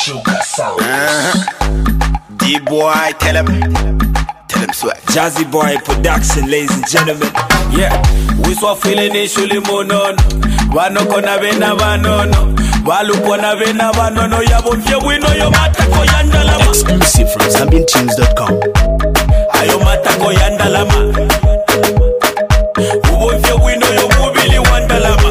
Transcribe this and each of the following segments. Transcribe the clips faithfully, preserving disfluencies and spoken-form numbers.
Sugar sound. Uh-huh. D-boy, tell him. Tell him swag. Jazzy Boy production, ladies and gentlemen. Yeah, we saw feeling ishuli monono. Wano kona vena vanono. Walu kona vena vanono. Yabo mfye wino yo matako yandalama. Exclusive from Zambian Tunes dot com. Ayo matako yandalama. Ubo mfye wino yo mubili wandalama.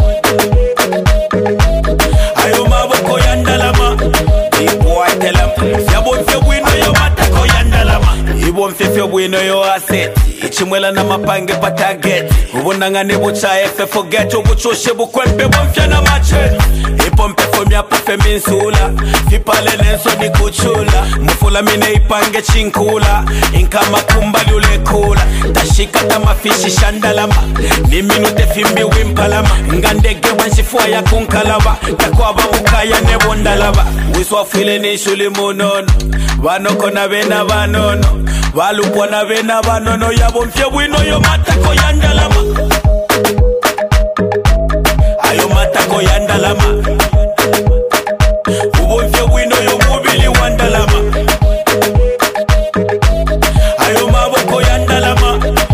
Ayo maboko yandalama. D-boy tell him. Yabo mfye wino yo matako yandalama. Ibo mfye wino yo asset. Ichimwela na mapange pa target. Ubunanga nebo cha efe forget. Ubuchoshe bukwempe bumfya na machet. Ipompe fomya pufe minsula. Fipale nenso ni kuchula. Mufula mine ipange chinkula. Inkama kumbali ule kula. Tashika tamafishi shandalama. Ni minute fimbi wimpalama. Ngandege wanshifua ya kunkalaba. Takwaba mukaya nebo ndalaba. Wiswa file ni shuli munono. Wanoko na vena vanono. Walupwa na vena vanono. Yabo mfye wino yo matako yandalama. Ayo matako yandalama. Ubo mfye wino yo mubili wandalama. Ayo maboko yandalama.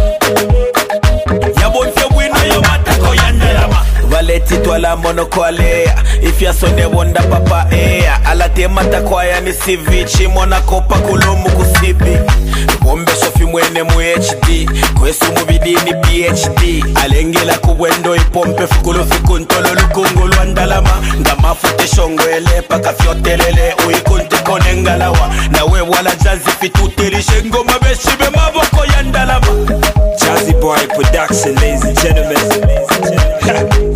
Yabo mfye wino yo matako yandalama. Valeti twala monokwalea. Ifya sonde wonda papa ea. Alate matakwaya ni sivichi. Mona kopa kulomu kusibi. Bombe sofi mwene mu H D. Kwesu mubidini P H D. Alengela kubwendo ipompe fukulu fikuntolo lukungu luandalama. Ngama fute shongwele paka fyotelele. Uikunte kone ngalawa. Na we wala jazi fitutili shengo mabeshibe maboko yandalama. Jazzy Boy production, ladies and gentlemen.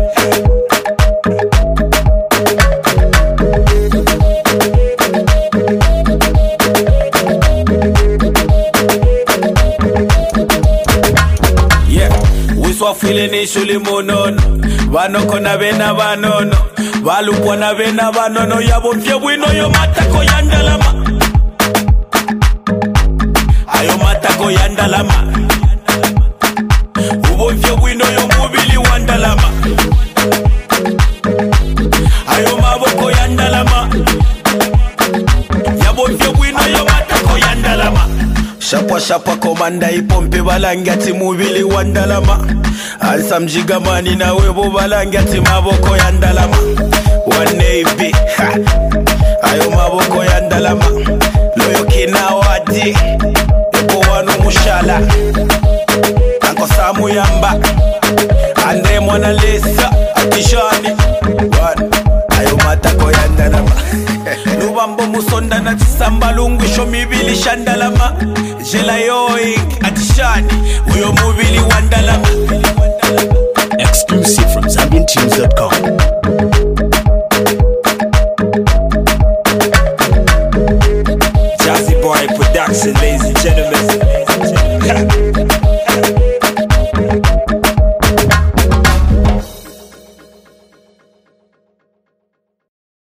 File ni shuli monono. Wanoko na vena vanono. Walupwa na vena vanono. Yabo mfye wino yo matako yandalama. Ayo matako yandalama. Ubo mfye wino yo mubili wandalama. Ayo maboko yandalama. Yabo mfye wino yo matako yandalama. Shapwa shapwa komanda ipompe balangati mubili wandalama. Alsa mjigamani na webo balangati maboko yandalama. Waneibi ayo maboko yandalama. Loyo kina wadi ebo wanu mushala. Anko samu yamba Andre mwana lesa atishani. Wan ayo matako yandalama. Lubambo musonda na tisamba lungu shomibili shandalama. Jela yoink atishani. Uyo mubili wandalama. Exclusive from Zambian Tunes dot com.